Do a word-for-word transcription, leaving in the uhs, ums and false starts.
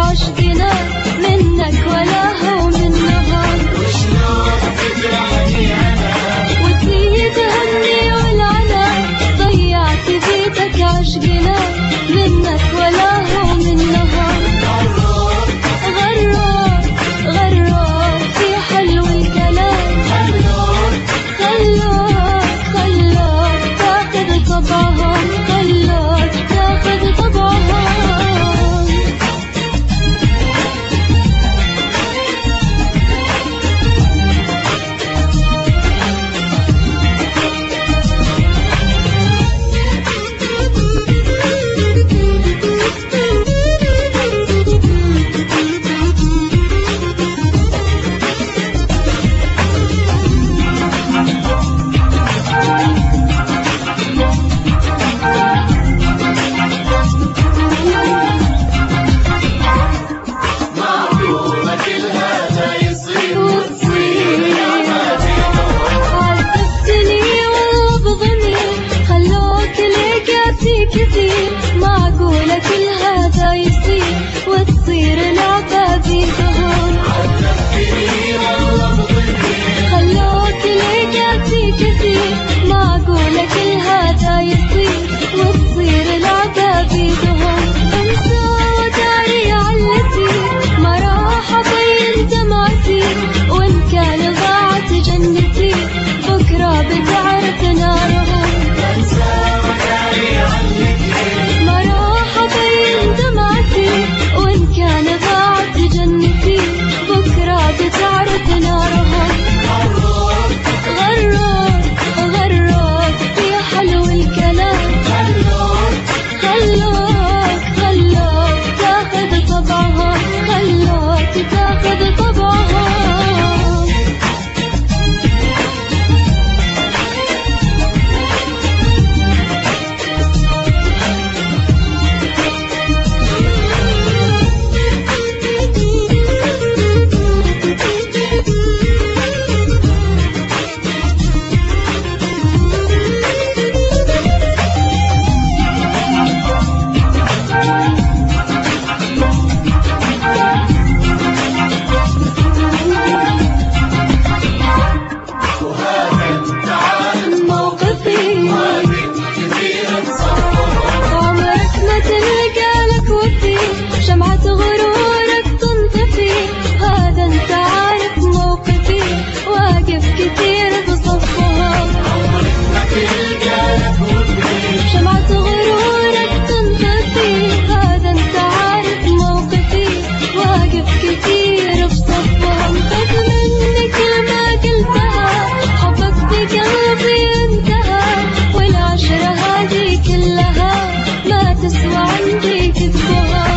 عشقنا منك ولا هو منها. وشلون تجرحني أنا وتنية تهني والعنا ضيعت بيدك عشقنا منك ولا هو منها. غرور غرور غرور في حلو الكلام خلوك خلوك خلوك تاخذ طبعهم خلوك تاخذ طبعهم. معقولة كل هذا يصير وتصير يا مدينة. عذبتني والله بظني خلوك ليك يأتي كثير. معقولة كل هذا يصير وتصير لعبة بيدهم. عذبتني والله بظني خلوك ليك يأتي كثير. معقولة كل هذا يصير وتصير لعبة بيدهم. انسى وداري علتي ما راح ابين دمعتي وان كان ضاعت جنتي بكرة بتعرف نارهم. أنسى وداري عنك ما راح ابين دمعتي وان كان ضاعت جنتي بكرة بتعرف نارهم. غرور غرور غرور في حلو الكلام خلوك خلوك خلوك تاخذ طبعهم خلوك تاخذ طبعهم. وهذا انت عارف موقفي واقف كثير تصور. عمرك ما تلقى لك وفي شمعة غرورك تنطفي. هذا انت عارف موقفي واقف كثير بصفهم. عمرك ما تلقى لك وفي شمعة غرورك تنطفي. هذا انت عارف موقفي واقف كثير بصفهم. خذ مني كلمة قلتها حبك بقلبي انتهى والعشرة هذه كلها ما تسوى عندي كذبها.